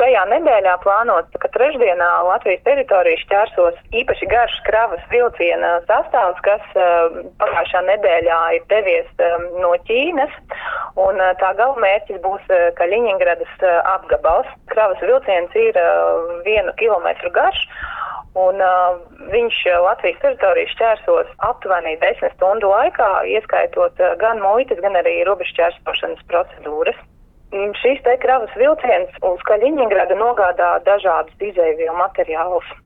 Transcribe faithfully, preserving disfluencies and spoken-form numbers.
šajā nedēļā plānots, ka trešdienā Latvijas teritoriju šķērsos īpaši garš kravas vilciena sastāvs, kas pagājušā nedēļā ir devies no Ķīnas, un tā galamērķis būs Kaļiņingradas apgabals. Kravas vilciens ir vienu kilometru garš, un uh, viņš Latvijas teritoriju šķērsos aptuveni desmit stundu laikā, ieskaitot uh, gan muitas, gan arī robežšķērsošanas procedūras. Šīs te kravas vilciens uz Kaļiņingradu nogādā dažādus izēvielu materiālus.